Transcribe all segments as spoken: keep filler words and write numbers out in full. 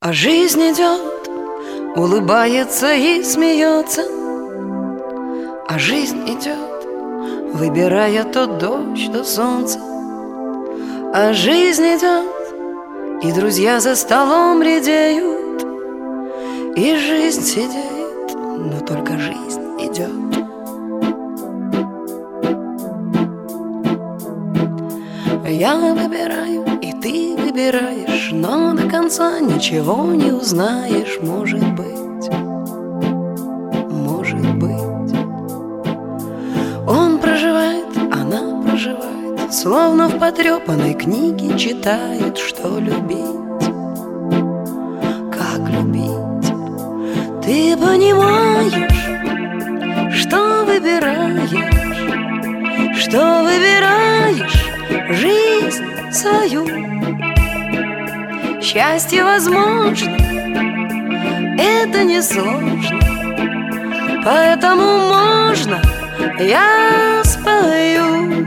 А жизнь идет, улыбается и смеется. А жизнь идет, выбирая то дождь, то солнце. А жизнь идет, и друзья за столом редеют. И жизнь сидит, но только жизнь идет. Я выбираю, и ты выбираешь, но до конца ничего не узнаешь. Может быть, может быть. Он проживает, она проживает, словно в потрепанной книге читают, что любить, как любить. Ты понимаешь, что выбираешь, что выбираешь жизнь свою. Счастье возможно, это несложно, поэтому можно, я спою.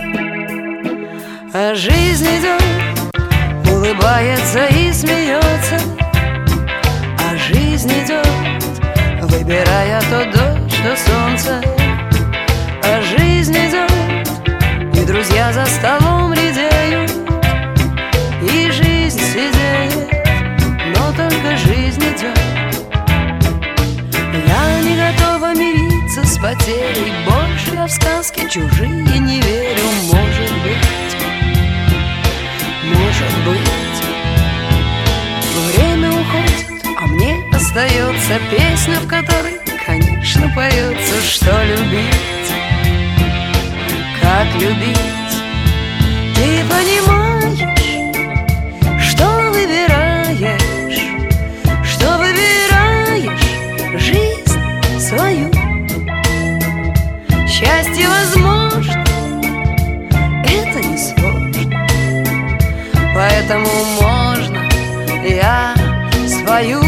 А жизнь идет, улыбается и смеется. А жизнь идет, выбирая то дождь, то солнце. А жизнь идет, и друзья за столом редеют. И жизнь сидеет, но только жизнь идет. Я не готова мириться с потерей, больше я в сказки чужие не верю. Может быть, может быть. Время уходит, а мне остается песня, в которой, конечно, поется, что любить, как любить. Ты понимаешь, что выбираешь, что выбираешь жизнь свою. Счастье возможно, это несложно, поэтому можно, я свою.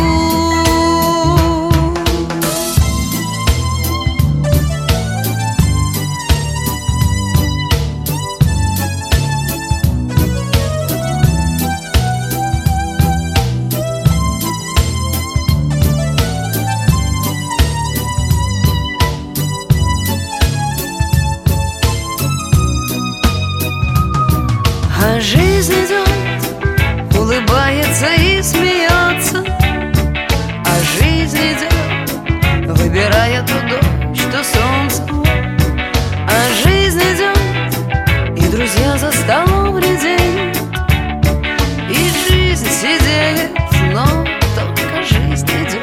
А жизнь идет, улыбается и смеется. А жизнь идет, выбирая то дождь, то солнце. А жизнь идет, и друзья за столом редеют. И жизнь сидеет, но только жизнь идет.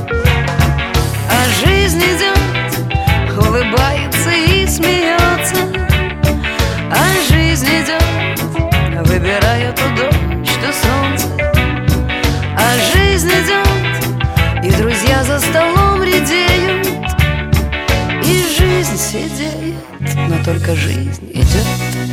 А жизнь идет, улыбается и смеется. А жизнь идет, выбираю то дождь, то солнце. А жизнь идет, и друзья за столом редеют. И жизнь сидеет, но только жизнь идет.